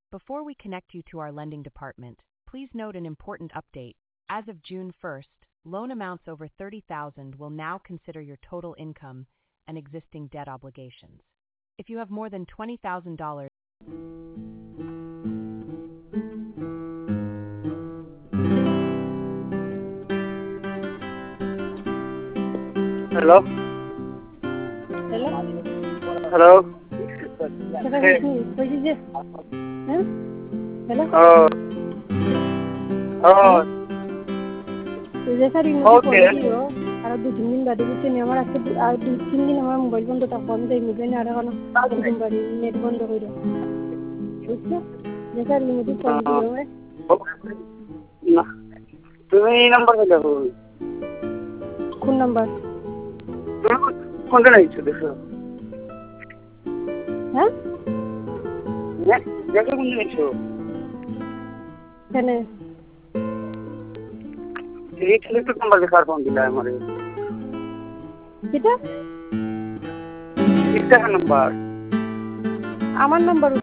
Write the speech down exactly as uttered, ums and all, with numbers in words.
Before we connect you to our lending department, please note an important update. As of June first, loan amounts over thirty thousand dollars will now consider your total income and existing debt obligations. If you have more than twenty thousand dollars, Hello? Hello? Hello? Saka Hey. Vishnu, what is this? Huh? Hello? Oh. Oh. যে sir emoji Okay. Phone দিও আর দু তিন দিন বাদে বুঝছেন আমার আজকে আর দু তিন দিন আমার মোবাইল বন্ধ থাক বন্ধ এই মোবাইল আর এখন এরকম বাড়ি নেট বন্ধ করে বুঝছো যে স্যার ইমোজি ফোন দিও না তুমি এই নাম্বার দেখো কোন নাম্বার তুমি কোনটা নিচ্ছো দেখো হ্যাঁ দেখো কোনটা নিচ্ছো কেন এই ছেলেটা নাম্বার দেখার ফোন দিলা আমারে কিটা একটা নাম্বার আমার নাম্বার